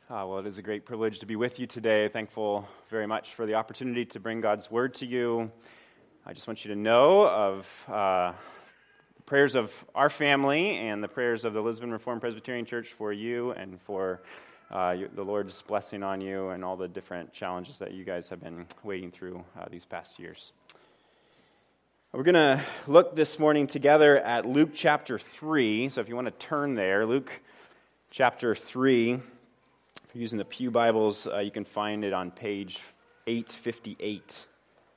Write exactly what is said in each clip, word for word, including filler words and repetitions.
Uh, well, it is a great privilege to be with you today. Thankful very much for the opportunity to bring God's Word to you. I just want you to know of uh, the prayers of our family and the prayers of the Lisbon Reformed Presbyterian Church for you and for uh, you, the Lord's blessing on you and all the different challenges that you guys have been wading through uh, these past years. We're going to look this morning together at Luke chapter three. So if you want to turn there, Luke chapter three. If you're using the Pew Bibles, uh, you can find it on page eight fifty-eight.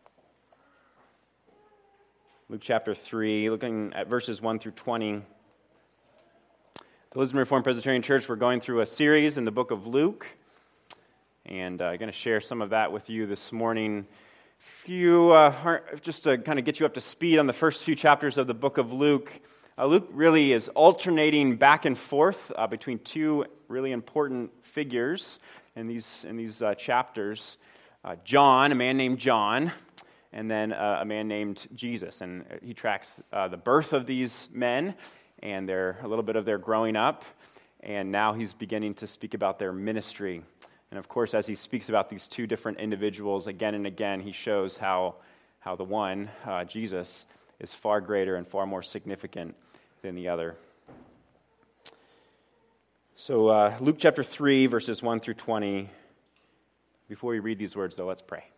Luke chapter three, looking at verses one through twenty. The Lisbon Reformed Presbyterian Church, we're going through a series in the book of Luke, and I'm uh, going to share some of that with you this morning. If you, uh, just to kind of get you up to speed on the first few chapters of the book of Luke, uh, Luke really is alternating back and forth uh, between two really important figures in these in these uh, chapters. Uh, John, a man named John, and then uh, a man named Jesus. And he tracks uh, the birth of these men and their a little bit of their growing up. And now he's beginning to speak about their ministry. And of course, as he speaks about these two different individuals again and again, he shows how, how the one, uh, Jesus, is far greater and far more significant than the other. So uh, Luke chapter three, verses one through twenty. Before we read these words, though, let's pray.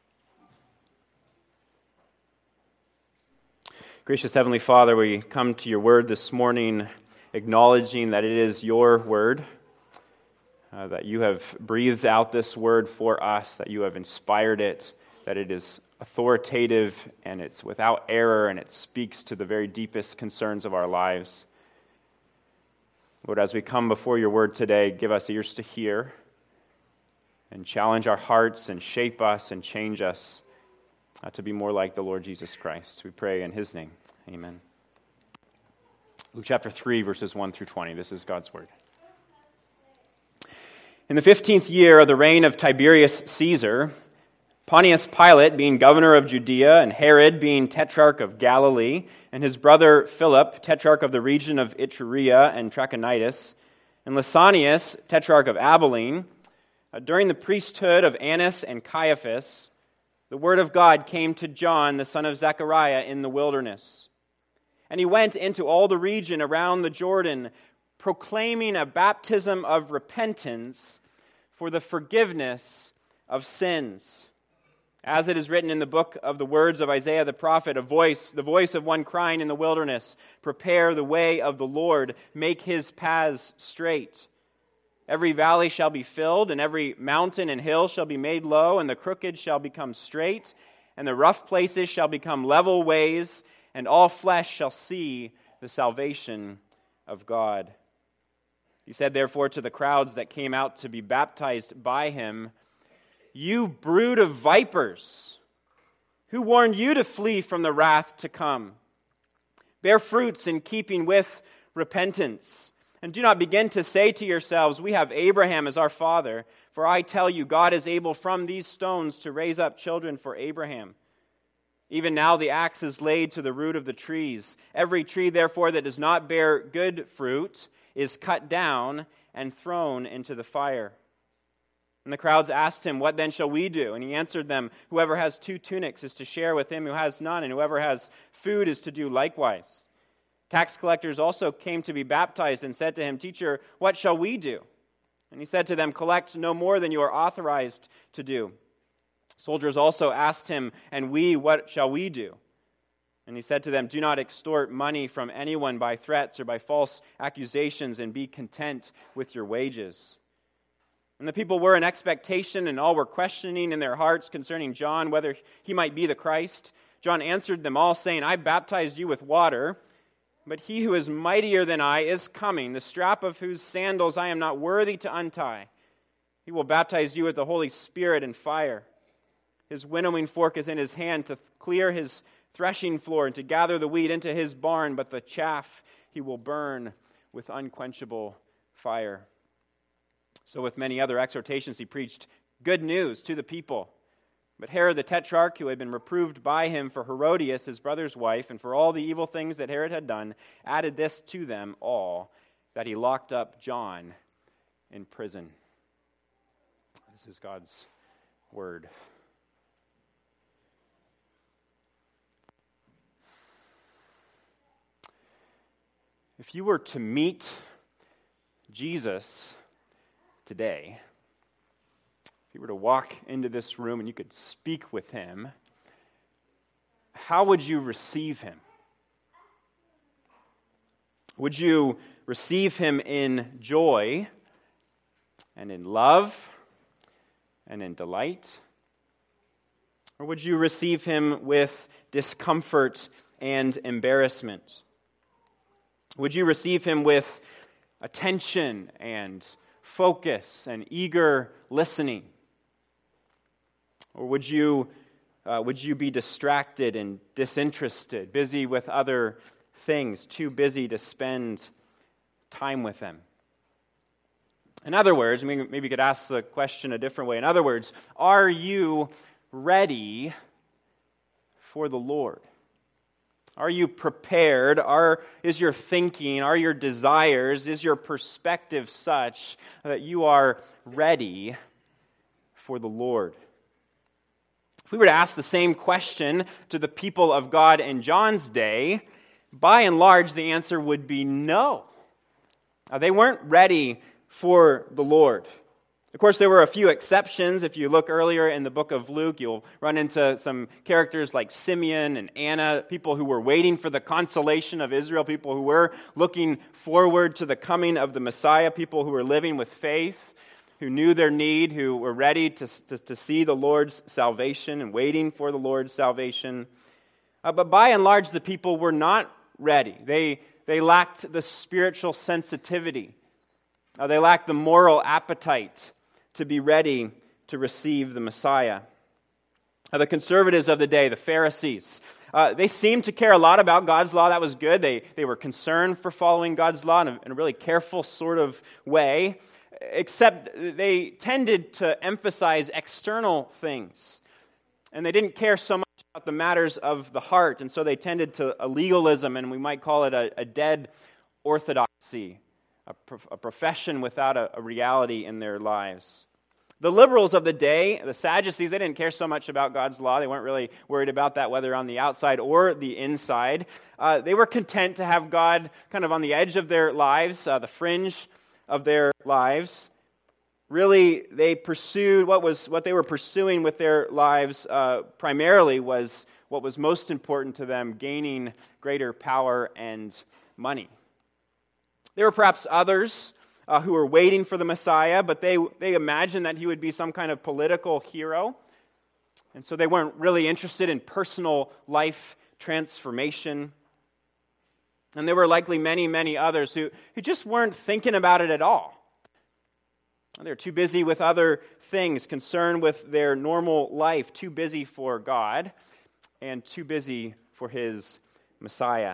Gracious Heavenly Father, we come to your word this morning acknowledging that it is your word, uh, that you have breathed out this word for us, that you have inspired it, that it is authoritative and it's without error and it speaks to the very deepest concerns of our lives. Lord, as we come before your word today, give us ears to hear and challenge our hearts and shape us and change us uh, to be more like the Lord Jesus Christ. We pray in his name. Amen. Luke chapter three, verses one through twenty. This is God's word. In the fifteenth year of the reign of Tiberius Caesar, Pontius Pilate being governor of Judea, and Herod being tetrarch of Galilee, and his brother Philip, tetrarch of the region of Iturea and Trachonitis, and Lysanias, tetrarch of Abilene, uh, during the priesthood of Annas and Caiaphas, the word of God came to John, the son of Zechariah, in the wilderness. And he went into all the region around the Jordan, proclaiming a baptism of repentance for the forgiveness of sins. As it is written in the book of the words of Isaiah the prophet, a voice, the voice of one crying in the wilderness, prepare the way of the Lord, make his paths straight. Every valley shall be filled, and every mountain and hill shall be made low, and the crooked shall become straight, and the rough places shall become level ways, and all flesh shall see the salvation of God. He said therefore to the crowds that came out to be baptized by him, you brood of vipers, who warned you to flee from the wrath to come? Bear fruits in keeping with repentance, and do not begin to say to yourselves, we have Abraham as our father, for I tell you, God is able from these stones to raise up children for Abraham. Even now the axe is laid to the root of the trees. Every tree, therefore, that does not bear good fruit is cut down and thrown into the fire. And the crowds asked him, what then shall we do? And he answered them, whoever has two tunics is to share with him who has none, and whoever has food is to do likewise. Tax collectors also came to be baptized and said to him, Teacher, what shall we do? And he said to them, collect no more than you are authorized to do. Soldiers also asked him, and we, what shall we do? And he said to them, do not extort money from anyone by threats or by false accusations, and be content with your wages. And the people were in expectation, and all were questioning in their hearts concerning John, whether he might be the Christ. John answered them all, saying, I baptized you with water, but he who is mightier than I is coming, the strap of whose sandals I am not worthy to untie. He will baptize you with the Holy Spirit and fire. His winnowing fork is in his hand to clear his threshing floor and to gather the wheat into his barn, but the chaff he will burn with unquenchable fire. So with many other exhortations he preached good news to the people. But Herod the Tetrarch, who had been reproved by him for Herodias, his brother's wife, and for all the evil things that Herod had done, added this to them all, that he locked up John in prison. This is God's word. If you were to meet Jesus today, if you were to walk into this room and you could speak with him, how would you receive him? Would you receive him in joy and in love and in delight? Or would you receive him with discomfort and embarrassment? Would you receive him with attention and focus and eager listening? Or would you, uh, would you be distracted and disinterested, busy with other things, too busy to spend time with him? In other words, maybe you could ask the question a different way. In other words, are you ready for the Lord? Are you prepared? Are, is your thinking, are your desires, is your perspective such that you are ready for the Lord? If we were to ask the same question to the people of God in John's day, by and large, the answer would be no. Uh, they weren't ready for the Lord. Of course, there were a few exceptions. If you look earlier in the book of Luke, you'll run into some characters like Simeon and Anna, people who were waiting for the consolation of Israel, people who were looking forward to the coming of the Messiah, people who were living with faith, who knew their need, who were ready to, to, to see the Lord's salvation and waiting for the Lord's salvation. Uh, but by and large, the people were not ready. They, they lacked the spiritual sensitivity. Uh, they lacked the moral appetite to be ready to receive the Messiah. Uh, the conservatives of the day, the Pharisees, uh, they seemed to care a lot about God's law. That was good. They, they were concerned for following God's law in a, in a really careful sort of way, except they tended to emphasize external things. And they didn't care so much about the matters of the heart, and so they tended to a legalism, and we might call it a, a dead orthodoxy. A, prof- a profession without a, a reality in their lives. The liberals of the day, the Sadducees, they didn't care so much about God's law. They weren't really worried about that, whether on the outside or the inside. Uh, they were content to have God kind of on the edge of their lives, uh, the fringe of their lives. Really, they pursued what was what they were pursuing with their lives uh, primarily was what was most important to them: gaining greater power and money. There were perhaps others uh, who were waiting for the Messiah, but they, they imagined that he would be some kind of political hero. And so they weren't really interested in personal life transformation. And there were likely many, many others who, who just weren't thinking about it at all. They're too busy with other things, concerned with their normal life, too busy for God, and too busy for his Messiah.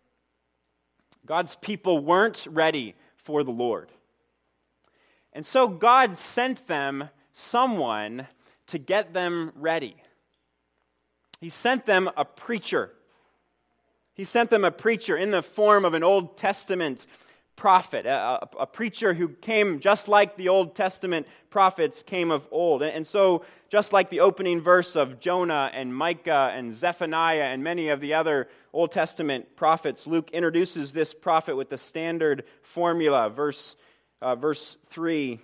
God's people weren't ready for the Lord. And so God sent them someone to get them ready. He sent them a preacher. He sent them a preacher in the form of an Old Testament prophet, a, a, a preacher who came just like the Old Testament prophets came of old. And, and so, just like the opening verse of Jonah and Micah and Zephaniah and many of the other Old Testament prophets, Luke introduces this prophet with the standard formula, verse uh, verse three.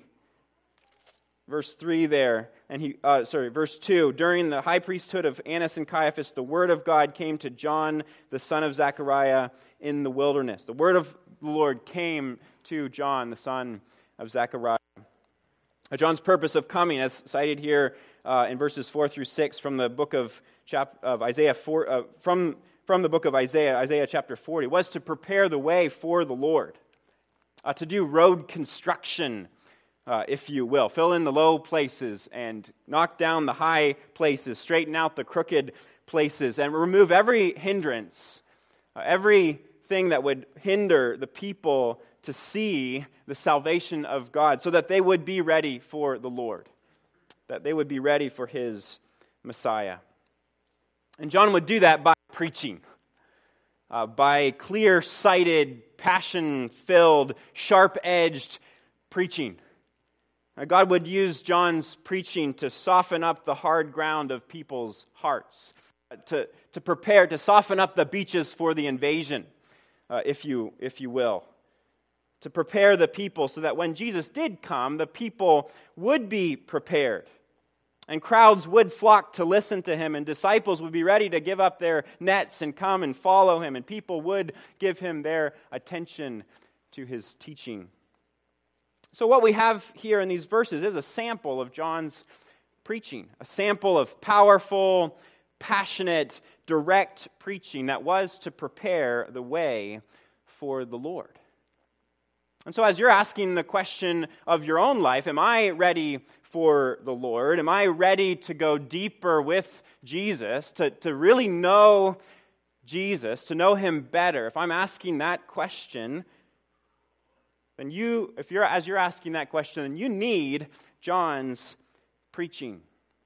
Verse three there, and he, uh, sorry, verse two. During the high priesthood of Annas and Caiaphas, the word of God came to John, the son of Zechariah, in the wilderness. The word of the Lord came to John, the son of Zechariah. John's purpose of coming, as cited here uh, in verses four through six from the book of chap of Isaiah four, uh, from from the book of Isaiah, Isaiah chapter forty, was to prepare the way for the Lord, uh, to do road construction. Uh, if you will. Fill in the low places and knock down the high places, straighten out the crooked places, and remove every hindrance, uh, everything that would hinder the people to see the salvation of God, so that they would be ready for the Lord, that they would be ready for his Messiah. And John would do that by preaching, uh, by clear-sighted, passion-filled, sharp-edged preaching. God would use John's preaching to soften up the hard ground of people's hearts, to, to prepare, to soften up the beaches for the invasion, uh, if you, if you will. To prepare the people so that when Jesus did come, the people would be prepared. And crowds would flock to listen to him, and disciples would be ready to give up their nets and come and follow him, and people would give him their attention to his teaching. So what we have here in these verses is a sample of John's preaching, a sample of powerful, passionate, direct preaching that was to prepare the way for the Lord. And so as you're asking the question of your own life, am I ready for the Lord? Am I ready to go deeper with Jesus, to, to really know Jesus, to know him better? If I'm asking that question, then you, if you're as you're asking that question, then you need John's preaching.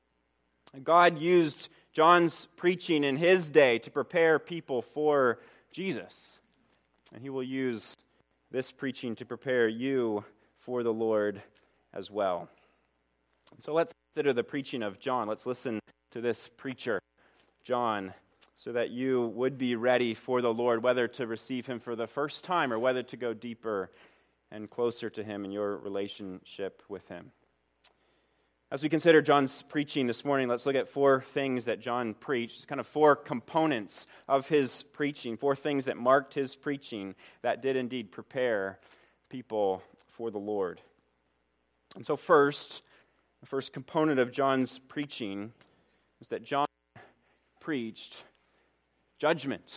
God used John's preaching in his day to prepare people for Jesus. And he will use this preaching to prepare you for the Lord as well. So let's consider the preaching of John. Let's listen to this preacher, John, so that you would be ready for the Lord, whether to receive him for the first time or whether to go deeper and closer to him in your relationship with him. As we consider John's preaching this morning, let's look at four things that John preached, kind of four components of his preaching, four things that marked his preaching that did indeed prepare people for the Lord. And so first, the first component of John's preaching is that John preached judgment.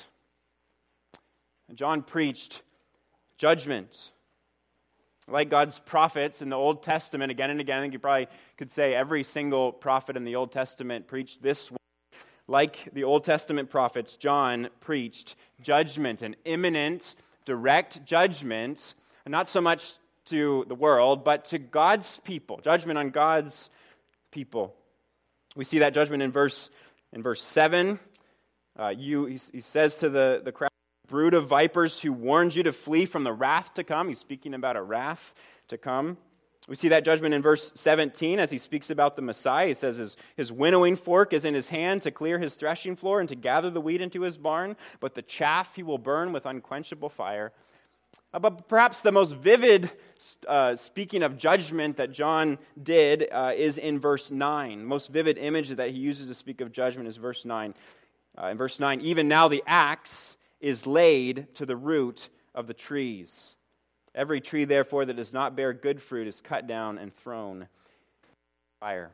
And John preached judgment. Like God's prophets in the Old Testament, again and again, I think you probably could say every single prophet in the Old Testament preached this way. Like the Old Testament prophets, John preached judgment, an imminent, direct judgment, and not so much to the world, but to God's people, judgment on God's people. We see that judgment in verse in verse seven. Uh, you, he, he says to the, the crowd, brood of vipers who warned you to flee from the wrath to come. He's speaking about a wrath to come. We see that judgment in verse seventeen as he speaks about the Messiah. He says his, his winnowing fork is in his hand to clear his threshing floor and to gather the wheat into his barn, but the chaff he will burn with unquenchable fire. Uh, but perhaps the most vivid uh, speaking of judgment that John did uh, is in verse nine. The most vivid image that he uses to speak of judgment is verse nine. Uh, in verse nine, even now the axe is laid to the root of the trees. Every tree, therefore, that does not bear good fruit is cut down and thrown in fire.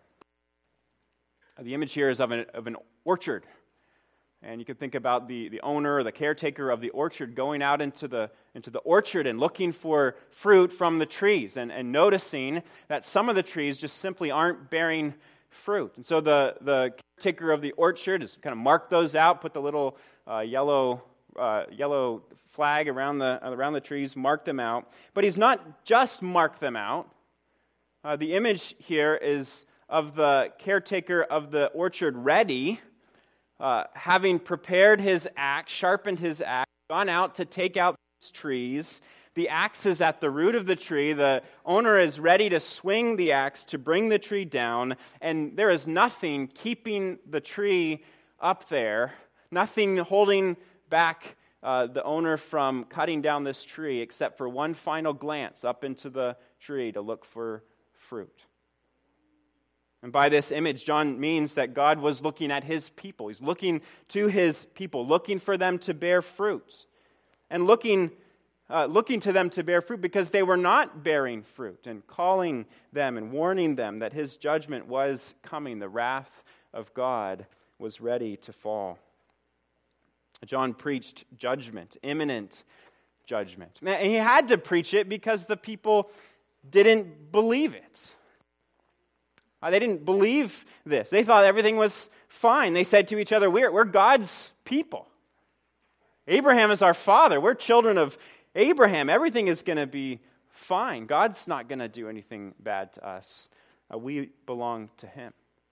The image here is of an, of an orchard. And you can think about the, the owner or the caretaker of the orchard going out into the, into the orchard and looking for fruit from the trees and, and noticing that some of the trees just simply aren't bearing fruit. And so the, the caretaker of the orchard has kind of marked those out, put the little uh, yellow Uh, yellow flag around the around the trees, mark them out. But he's not just marked them out. Uh, the image here is of the caretaker of the orchard ready, uh, having prepared his axe, sharpened his axe, gone out to take out these trees. The axe is at the root of the tree. The owner is ready to swing the axe to bring the tree down, and there is nothing keeping the tree up there, nothing holding back uh, the owner from cutting down this tree except for one final glance up into the tree to look for fruit. And by this image, John means that God was looking at his people. He's looking to his people, looking for them to bear fruit. And looking, uh, looking to them to bear fruit because they were not bearing fruit, and calling them and warning them that his judgment was coming. The wrath of God was ready to fall. John preached judgment, imminent judgment. And he had to preach it because the people didn't believe it. They didn't believe this. They thought everything was fine. They said to each other, we're, we're God's people. Abraham is our father. We're children of Abraham. Everything is going to be fine. God's not going to do anything bad to us. Uh, we belong to him.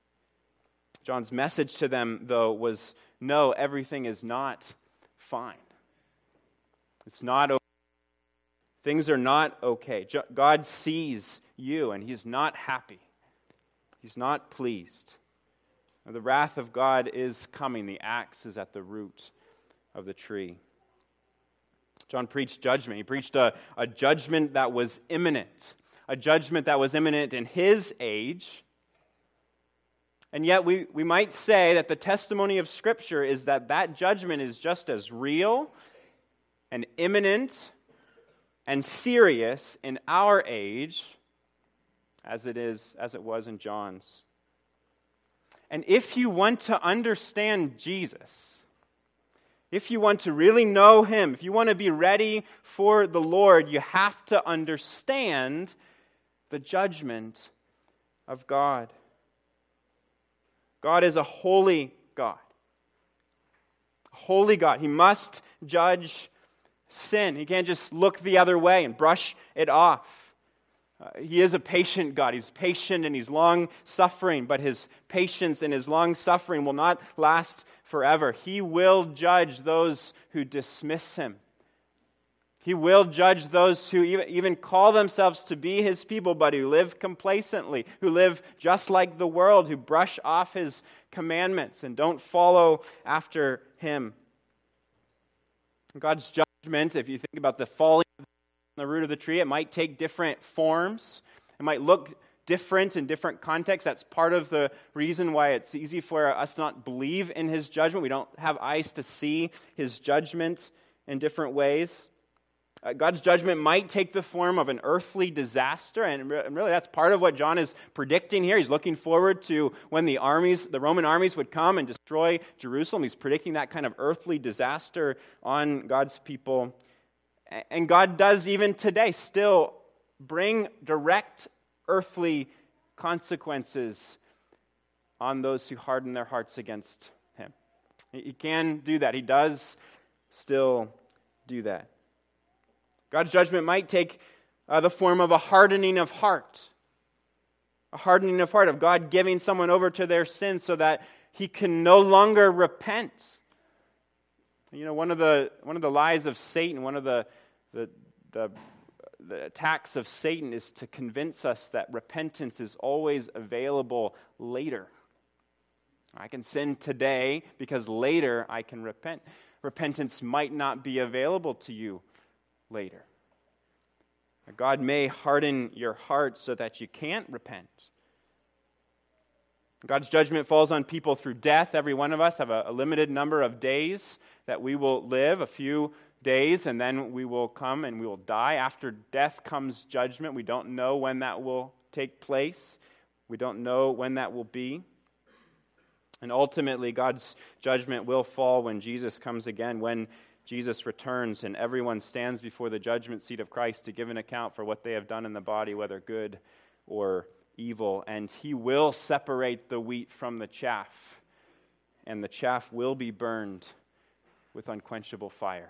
John's message to them, though, was no, everything is not fine. It's not okay. Things are not okay. God sees you, and He's not happy. He's not pleased. The wrath of God is coming. The axe is at the root of the tree. John preached judgment. He preached a, a judgment that was imminent, a judgment that was imminent in his age. And yet we, we might say that the testimony of Scripture is that that judgment is just as real and imminent and serious in our age as it is, as it was in John's. And if you want to understand Jesus, if you want to really know Him, if you want to be ready for the Lord, you have to understand the judgment of God. God is a holy God. A holy God. He must judge sin. He can't just look the other way and brush it off. Uh, he is a patient God. He's patient and He's long-suffering, but His patience and His long-suffering will not last forever. He will judge those who dismiss Him. He will judge those who even, even call themselves to be His people, but who live complacently, who live just like the world, who brush off His commandments and don't follow after Him. God's judgment, if you think about the falling the root of the tree, it might take different forms. It might look different in different contexts. That's part of the reason why it's easy for us to not believe in His judgment. We don't have eyes to see His judgment in different ways. Uh, God's judgment might take the form of an earthly disaster, and really that's part of what John is predicting here. He's looking forward to when the armies, the Roman armies would come and destroy Jerusalem. He's predicting that kind of earthly disaster on God's people. And God does even today still bring direct earthly consequences on those who harden their hearts against Him. He can do that. He does still do that. God's judgment might take uh, the form of a hardening of heart. A hardening of heart, of God giving someone over to their sin so that he can no longer repent. You know, one of the one of the lies of Satan, one of the the the, the attacks of Satan is to convince us that repentance is always available later. I can sin today because later I can repent. Repentance might not be available to you later. God may harden your heart so that you can't repent. God's judgment falls on people through death. Every one of us have a, a limited number of days that we will live, a few days, and then we will come and we will die. After death comes judgment. We don't know when that will take place. We don't know when that will be. And ultimately, God's judgment will fall when Jesus comes again, when Jesus returns and everyone stands before the judgment seat of Christ to give an account for what they have done in the body, whether good or evil. And He will separate the wheat from the chaff, and the chaff will be burned with unquenchable fire.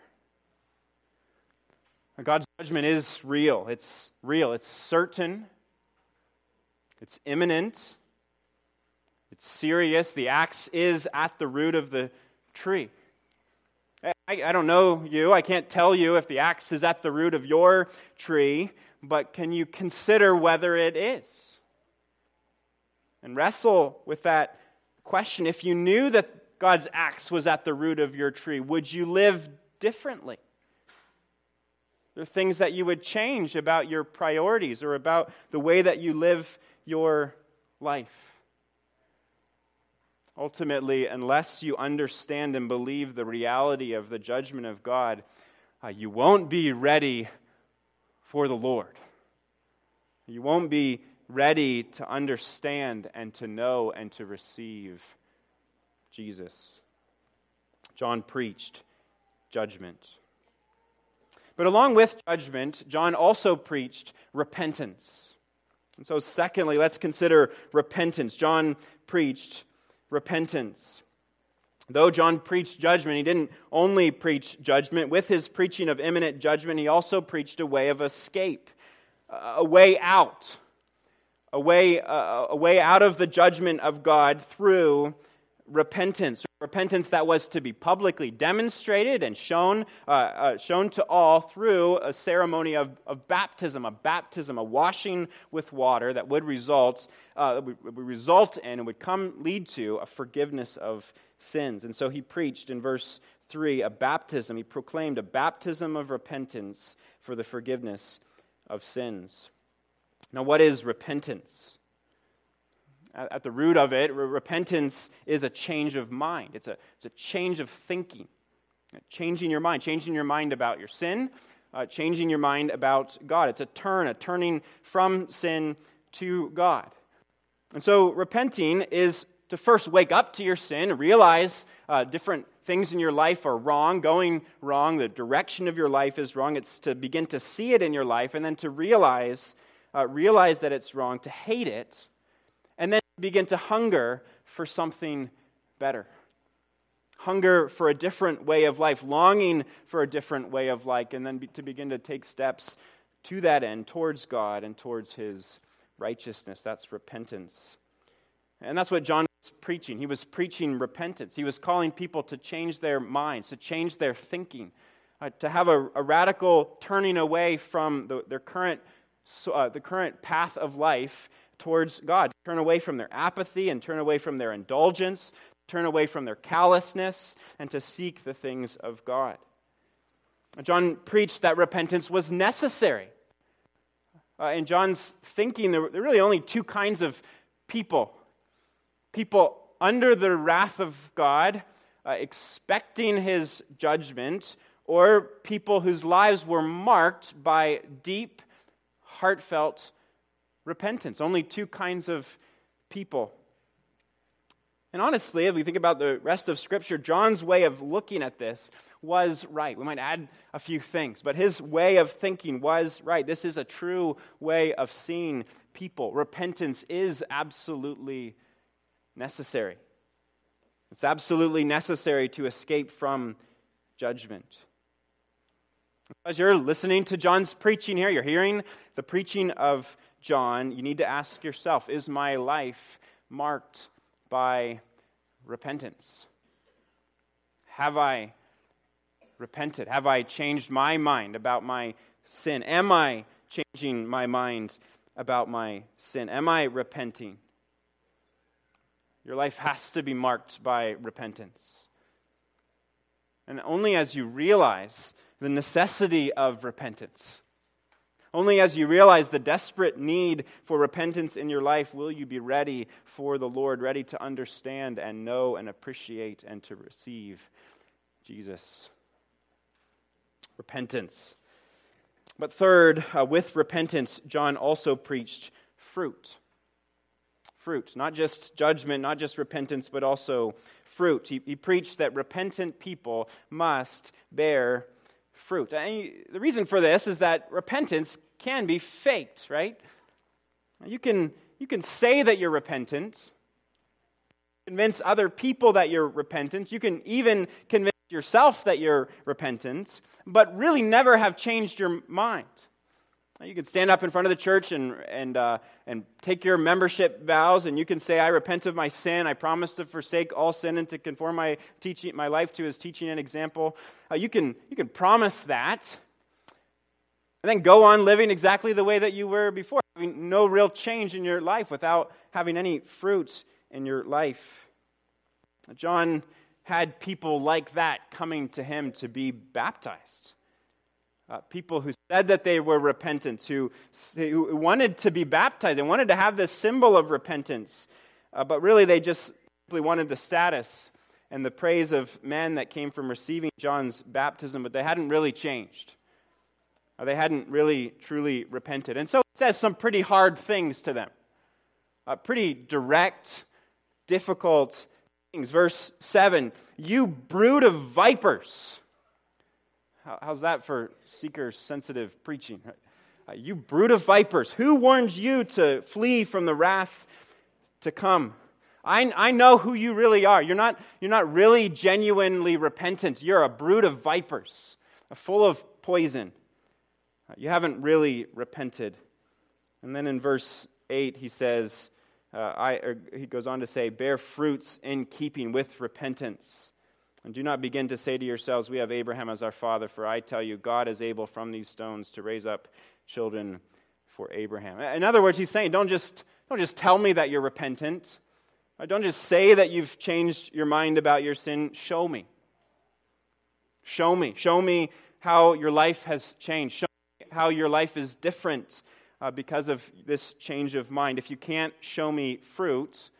God's judgment is real. It's real. It's certain. It's imminent. It's serious. The axe is at the root of the tree. I, I don't know you. I can't tell you if the axe is at the root of your tree, but can you consider whether it is? And wrestle with that question. If you knew that God's axe was at the root of your tree, would you live differently? There are things that you would change about your priorities or about the way that you live your life. Ultimately, unless you understand and believe the reality of the judgment of God, uh, you won't be ready for the Lord. You won't be ready to understand and to know and to receive Jesus. John preached judgment. But along with judgment, John also preached repentance. And so secondly, let's consider repentance. John preached repentance. Though John preached judgment, he didn't only preach judgment. With his preaching of imminent judgment, he also preached a way of escape, a way out, a way, a way out of the judgment of God through repentance, repentance that was to be publicly demonstrated and shown uh, uh, shown to all through a ceremony of, of baptism, a baptism, a washing with water that would result uh, would, would result in and would come lead to a forgiveness of sins. And so he preached in verse three a baptism. He proclaimed a baptism of repentance for the forgiveness of sins. Now, what is repentance? At the root of it, repentance is a change of mind. It's a, it's a change of thinking. Changing your mind. Changing your mind about your sin. Uh, changing your mind about God. It's a turn, a turning from sin to God. And so repenting is to first wake up to your sin, realize uh, different things in your life are wrong, going wrong, the direction of your life is wrong. It's to begin to see it in your life and then to realize, uh, realize that it's wrong, to hate it, and then begin to hunger for something better. Hunger for a different way of life, longing for a different way of life, and then be, to begin to take steps to that end, towards God and towards His righteousness. That's repentance. And that's what John was preaching. He was preaching repentance. He was calling people to change their minds, to change their thinking, uh, to have a, a radical turning away from the, their current, uh, the current path of life towards God. Turn away from their apathy and turn away from their indulgence, turn away from their callousness, and to seek the things of God. John preached that repentance was necessary. Uh, in John's thinking, there were really only two kinds of people. People under the wrath of God, uh, expecting His judgment, or people whose lives were marked by deep, heartfelt repentance. Only two kinds of people. And honestly, if we think about the rest of Scripture, John's way of looking at this was right. We might add a few things, but his way of thinking was right. This is a true way of seeing people. Repentance is absolutely necessary. It's absolutely necessary to escape from judgment. As you're listening to John's preaching here, you're hearing the preaching of John, you need to ask yourself, is my life marked by repentance? Have I repented? Have I changed my mind about my sin? Am I changing my mind about my sin? Am I repenting? Your life has to be marked by repentance. And only as you realize the necessity of repentance, only as you realize the desperate need for repentance in your life will you be ready for the Lord, ready to understand and know and appreciate and to receive Jesus. Repentance. But third, uh, with repentance, John also preached fruit. Fruit, not just judgment, not just repentance, but also fruit. He, he preached that repentant people must bear fruit. And the reason for this is that repentance can be faked, right? You can, you can say that you're repentant, convince other people that you're repentant, you can even convince yourself that you're repentant, but really never have changed your mind. You can stand up in front of the church and and uh, and take your membership vows, and you can say, "I repent of my sin. I promise to forsake all sin and to conform my teaching, my life to His teaching and example." Uh, you can you can promise that, and then go on living exactly the way that you were before, having no real change in your life without having any fruit in your life. John had people like that coming to him to be baptized. Uh, people who said that they were repentant, who, who wanted to be baptized and wanted to have this symbol of repentance, uh, but really they just simply wanted the status and the praise of men that came from receiving John's baptism, but they hadn't really changed. Or they hadn't really, truly repented. And so it says some pretty hard things to them. Uh, pretty direct, difficult things. Verse seven, "You brood of vipers." How's that for seeker-sensitive preaching? Uh, you brood of vipers, who warned you to flee from the wrath to come? I, I know who you really are. You're not, you're not really genuinely repentant. You're a brood of vipers, full of poison. Uh, you haven't really repented. And then in verse eight, he says, uh, I, or he goes on to say, bear fruits in keeping with repentance. And do not begin to say to yourselves, we have Abraham as our father, for I tell you, God is able from these stones to raise up children for Abraham. In other words, he's saying, don't just, don't just tell me that you're repentant. Don't just say that you've changed your mind about your sin. Show me. Show me. Show me how your life has changed. Show me how your life is different uh, because of this change of mind. If you can't show me fruit,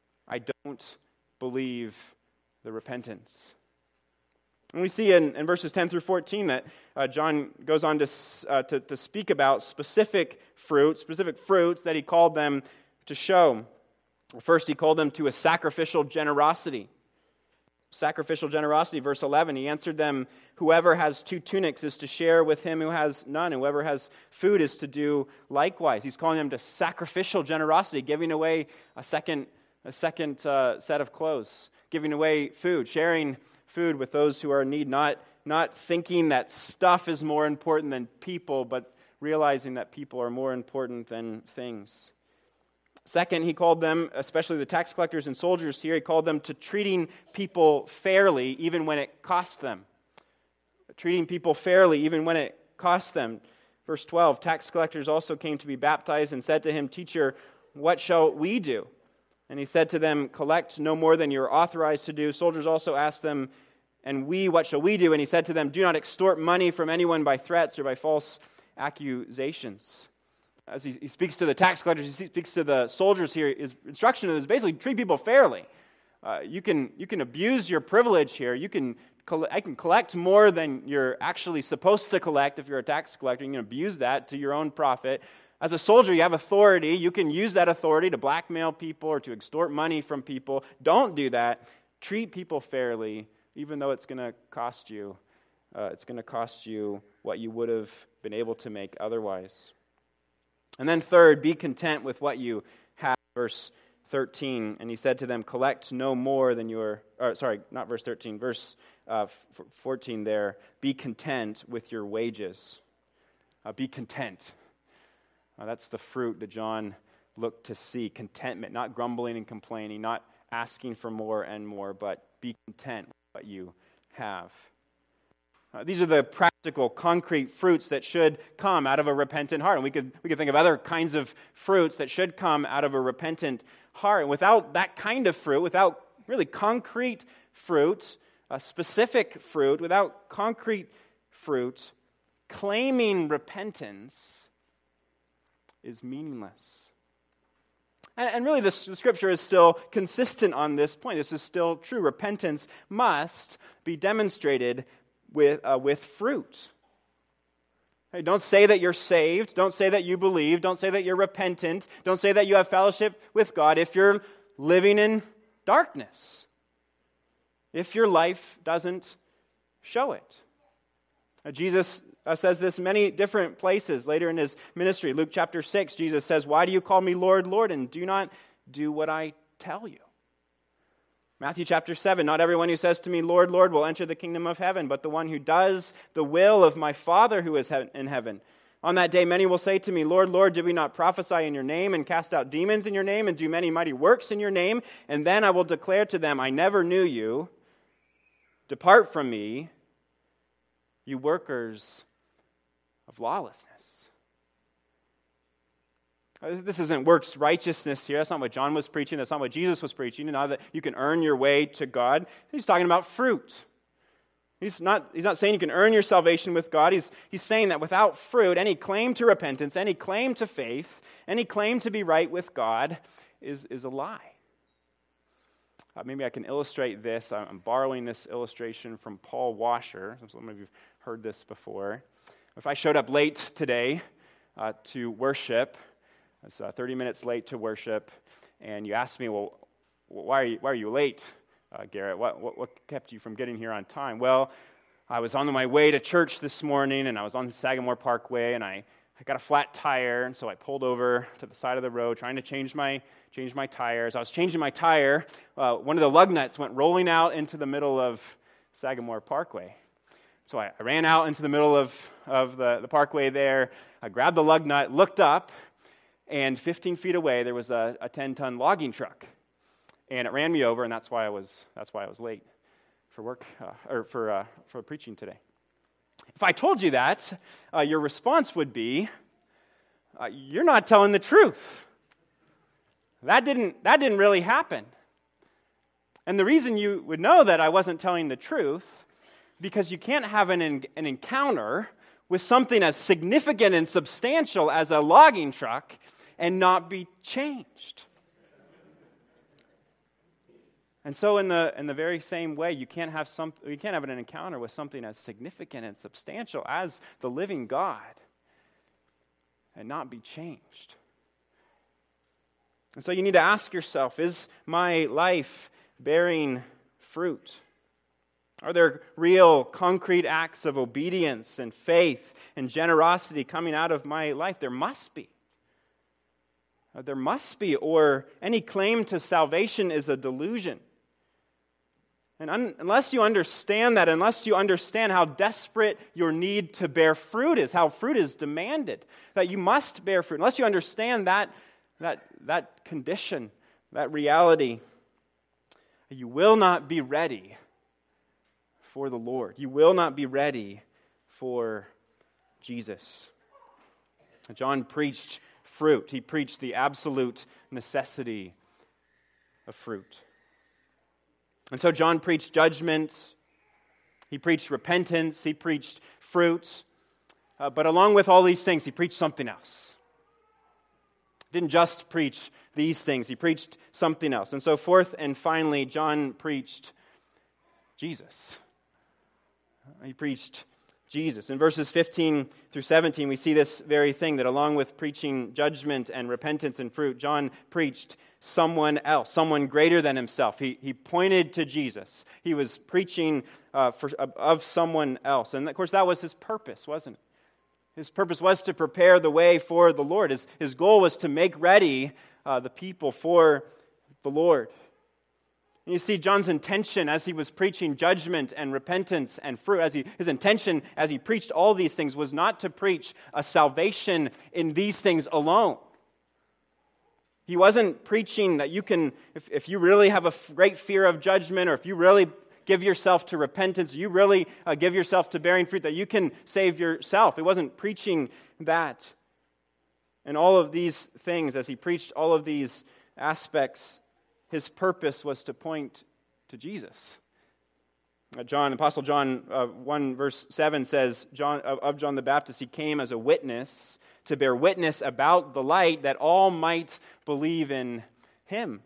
I don't believe the repentance. And we see in, in verses ten through fourteen that uh, John goes on to, uh, to, to speak about specific fruits, specific fruits that he called them to show. First, he called them to a sacrificial generosity. Sacrificial generosity, verse eleven, he answered them, whoever has two tunics is to share with him who has none. Whoever has food is to do likewise. He's calling them to sacrificial generosity, giving away a second, a second uh, set of clothes, giving away food, sharing food with those who are in need, not, not thinking that stuff is more important than people, but realizing that people are more important than things. Second, he called them, especially the tax collectors and soldiers here, he called them to treating people fairly even when it costs them. Treating people fairly even when it costs them. Verse twelve, tax collectors also came to be baptized and said to him, Teacher, what shall we do? And he said to them, collect no more than you are authorized to do. Soldiers also asked them, and we, what shall we do? And he said to them, do not extort money from anyone by threats or by false accusations. As he, he speaks to the tax collectors, he speaks to the soldiers here, his instruction is basically treat people fairly. Uh, you can you can abuse your privilege here. You can I can collect more than you're actually supposed to collect if you're a tax collector. You can abuse that to your own profit. As a soldier, you have authority. You can use that authority to blackmail people or to extort money from people. Don't do that. Treat people fairly, even though it's going to cost you. Uh, it's going to cost you what you would have been able to make otherwise. And then third, be content with what you have. Verse thirteen, and he said to them, collect no more than your, or sorry, not verse thirteen, verse uh, fourteen there, be content with your wages. Uh, be content. Uh, that's the fruit that John looked to see, contentment, not grumbling and complaining, not asking for more and more, but be content with what you have. Uh, these are the practical, concrete fruits that should come out of a repentant heart. And we could we could think of other kinds of fruits that should come out of a repentant heart. And without that kind of fruit, without really concrete fruit, a specific fruit, without concrete fruit, claiming repentance is meaningless. And, and really, this, the Scripture is still consistent on this point. This is still true. Repentance must be demonstrated with uh, with fruit. Hey, don't say that you're saved. Don't say that you believe. Don't say that you're repentant. Don't say that you have fellowship with God if you're living in darkness. If your life doesn't show it. Uh, Jesus uh, says this many different places later in his ministry. Luke chapter six, Jesus says, why do you call me Lord, Lord, and do not do what I tell you? Matthew chapter seven, not everyone who says to me, Lord, Lord, will enter the kingdom of heaven, but the one who does the will of my Father who is in heaven. On that day, many will say to me, Lord, Lord, did we not prophesy in your name and cast out demons in your name and do many mighty works in your name? And then I will declare to them, I never knew you. Depart from me, you workers of lawlessness. This isn't works righteousness here. That's not what John was preaching. That's not what Jesus was preaching. Not that you can earn your way to God. He's talking about fruit. He's not, he's not saying you can earn your salvation with God. He's, he's saying that without fruit, any claim to repentance, any claim to faith, any claim to be right with God is, is a lie. Uh, maybe I can illustrate this. I'm borrowing this illustration from Paul Washer. Some of you have heard this before. If I showed up late today uh, to worship, I was uh, thirty minutes late to worship, and you asked me, well, why are you, why are you late, uh, Garrett? What, what what kept you from getting here on time? Well, I was on my way to church this morning, and I was on the Sagamore Parkway, and I, I got a flat tire, and so I pulled over to the side of the road trying to change my change my tires. I was changing my tire. Uh, one of the lug nuts went rolling out into the middle of Sagamore Parkway. So I, I ran out into the middle of, of the, the parkway there. I grabbed the lug nut, looked up, and fifteen feet away there was a, a ten-ton logging truck, and it ran me over, and that's why I was that's why I was late for work uh, or for uh, for preaching today. If I told you that, uh, your response would be, uh, "You're not telling the truth. That didn't that didn't really happen." And the reason you would know that I wasn't telling the truth, because you can't have an, an encounter with something as significant and substantial as a logging truck and not be changed. And so in the in the very same way, you can't have some you can't have an encounter with something as significant and substantial as the living God and not be changed. And so you need to ask yourself, is my life bearing fruit? Are there real concrete acts of obedience and faith and generosity coming out of my life? There must be. Uh, There must be, or any claim to salvation is a delusion. And un- unless you understand that, unless you understand how desperate your need to bear fruit is, how fruit is demanded, that you must bear fruit, unless you understand that, that, that condition, that reality, you will not be ready for the Lord. You will not be ready for Jesus. John preached fruit. He preached the absolute necessity of fruit. And so John preached judgment. He preached repentance. He preached fruit. Uh, but along with all these things, he preached something else. He didn't just preach these things. He preached something else. And so fourth and finally, John preached Jesus. He preached Jesus. In verses fifteen through seventeen, we see this very thing, that along with preaching judgment and repentance and fruit, John preached someone else, someone greater than himself. He, he pointed to Jesus. He was preaching uh, for, of someone else. And of course, that was his purpose, wasn't it? His purpose was to prepare the way for the Lord. His, his goal was to make ready uh, the people for the Lord. And you see John's intention as he was preaching judgment and repentance and fruit, as he, his intention as he preached all these things was not to preach a salvation in these things alone. He wasn't preaching that you can, if, if you really have a great fear of judgment, or if you really give yourself to repentance, you really uh, give yourself to bearing fruit, that you can save yourself. He wasn't preaching that. And all of these things, as he preached all of these aspects, his purpose was to point to Jesus. Uh, John, Apostle John uh, one verse seven says, John, of, of John the Baptist, he came as a witness to bear witness about the light, that all might believe in him.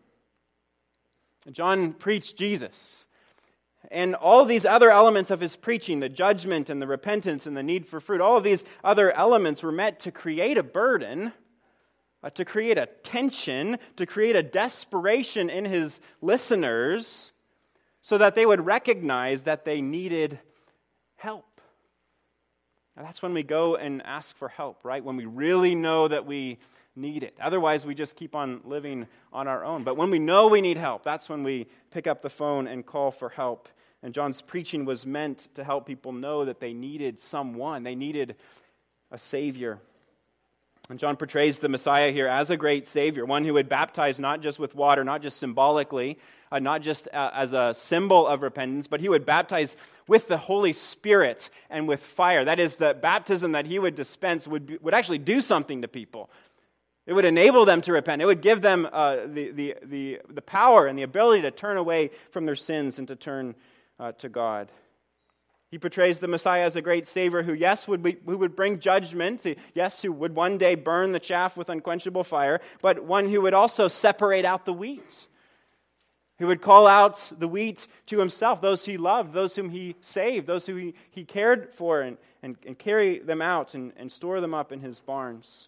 John preached Jesus. And all these other elements of his preaching, the judgment and the repentance and the need for fruit, all of these other elements were meant to create a burden, uh, to create a tension, to create a desperation in his listeners, so that they would recognize that they needed help. Now, that's when we go and ask for help, right? When we really know that we need it. Otherwise, we just keep on living on our own. But when we know we need help, that's when we pick up the phone and call for help. And John's preaching was meant to help people know that they needed someone. They needed a Savior. And John portrays the Messiah here as a great Savior, one who would baptize not just with water, not just symbolically, uh, not just uh, as a symbol of repentance, but he would baptize with the Holy Spirit and with fire. That is, the baptism that he would dispense would be, would actually do something to people. It would enable them to repent. It would give them uh, the, the, the, the power and the ability to turn away from their sins and to turn uh, to God. He portrays the Messiah as a great Savior who, yes, would be, who would bring judgment, yes, who would one day burn the chaff with unquenchable fire, but one who would also separate out the wheat, who would call out the wheat to himself, those he loved, those whom he saved, those who he, he cared for, and, and, and carry them out and, and store them up in his barns.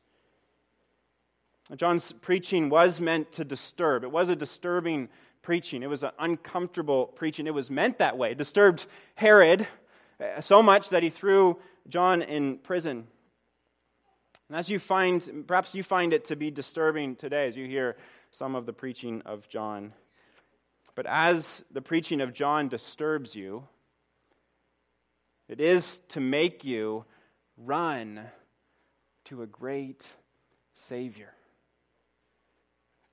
John's preaching was meant to disturb. It was a disturbing preaching. It was an uncomfortable preaching. It was meant that way. It disturbed Herod so much that he threw John in prison. And as you find, perhaps you find it to be disturbing today as you hear some of the preaching of John. But as the preaching of John disturbs you, it is to make you run to a great Savior.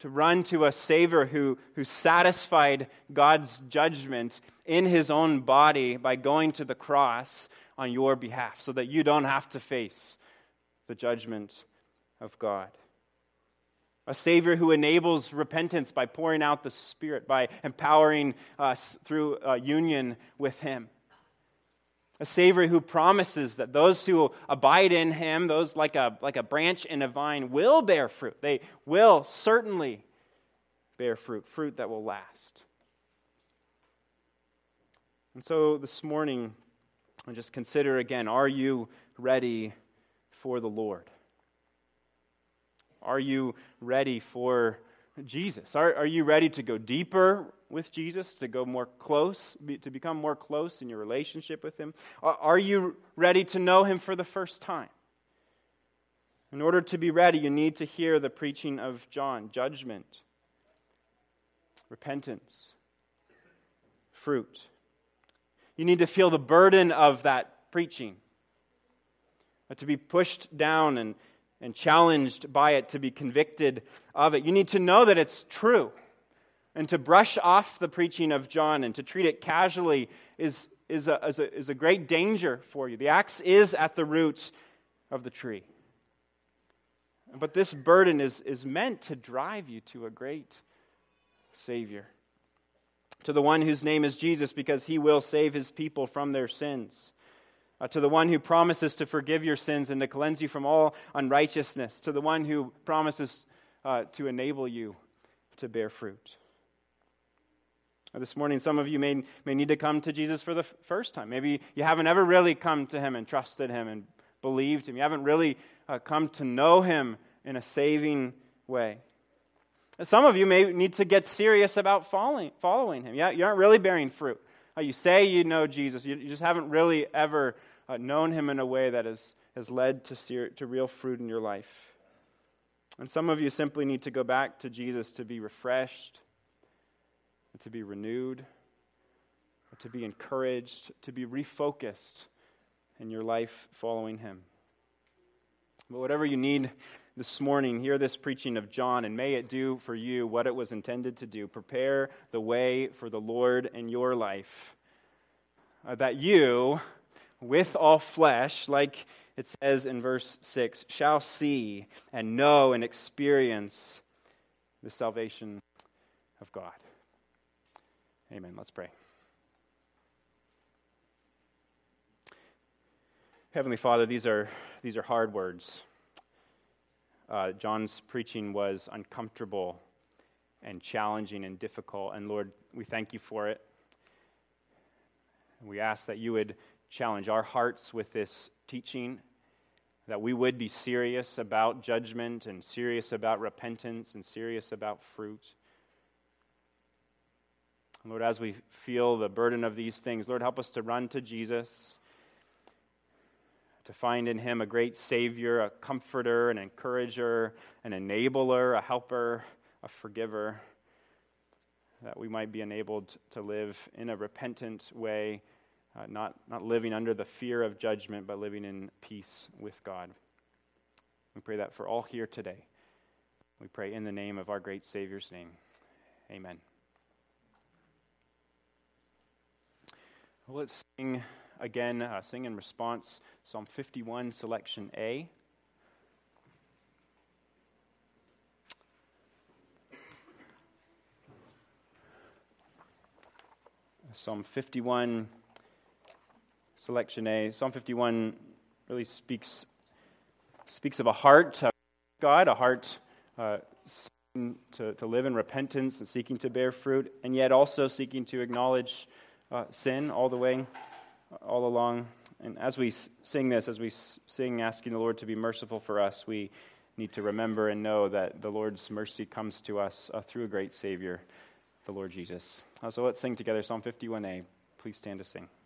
to run to a Savior who, who satisfied God's judgment in his own body by going to the cross on your behalf so that you don't have to face the judgment of God. A Savior who enables repentance by pouring out the Spirit, by empowering us through uh, union with him. A Savior who promises that those who abide in him, those like a, like a branch in a vine, will bear fruit. They will certainly bear fruit, fruit that will last. And so this morning, I just consider again, are you ready for the Lord? Are you ready for Jesus? Are, are you ready to go deeper with Jesus, to go more close, be, to become more close in your relationship with him? Are, are you ready to know him for the first time? In order to be ready, you need to hear the preaching of John: judgment, repentance, fruit. You need to feel the burden of that preaching, to be pushed down and and challenged by it, to be convicted of it. You need to know that it's true. And to brush off the preaching of John and to treat it casually is, is, a, is, a, is a great danger for you. The axe is at the root of the tree. But this burden is, is meant to drive you to a great Savior, to the one whose name is Jesus, because he will save his people from their sins. Uh, to the one who promises to forgive your sins and to cleanse you from all unrighteousness. To the one who promises uh, to enable you to bear fruit. Uh, this morning, some of you may, may need to come to Jesus for the f- first time. Maybe you haven't ever really come to him and trusted him and believed him. You haven't really uh, come to know him in a saving way. Some of you may need to get serious about following, following him. Yeah, you aren't really bearing fruit. Uh, you say you know Jesus, you, you just haven't really ever uh, known him in a way that has, has led to, ser- to real fruit in your life. And some of you simply need to go back to Jesus to be refreshed, to be renewed, to be encouraged, to be refocused in your life following him. But whatever you need this morning, hear this preaching of John, and may it do for you what it was intended to do. Prepare the way for the Lord in your life, uh, that you, with all flesh, like it says in verse six, shall see and know and experience the salvation of God. Amen. Let's pray. Heavenly Father, these are these are hard words. Uh, John's preaching was uncomfortable and challenging and difficult, and Lord, we thank you for it. We ask that you would challenge our hearts with this teaching, that we would be serious about judgment and serious about repentance and serious about fruit. And Lord, as we feel the burden of these things, Lord, help us to run to Jesus, to find in him a great Savior, a comforter, an encourager, an enabler, a helper, a forgiver, that we might be enabled to live in a repentant way, uh, not, not living under the fear of judgment, but living in peace with God. We pray that for all here today. We pray in the name of our great Savior's name. Amen. Let's sing again, uh, sing in response, Psalm fifty-one, selection A. Psalm fifty-one, selection A. Psalm fifty-one really speaks speaks of a heart of God, a heart uh, seeking to, to live in repentance and seeking to bear fruit, and yet also seeking to acknowledge uh, sin all the way, all along. And as we sing this, as we sing asking the Lord to be merciful for us, we need to remember and know that the Lord's mercy comes to us uh, through a great Savior, the Lord Jesus. Uh, so let's sing together Psalm fifty-one A. Please stand to sing.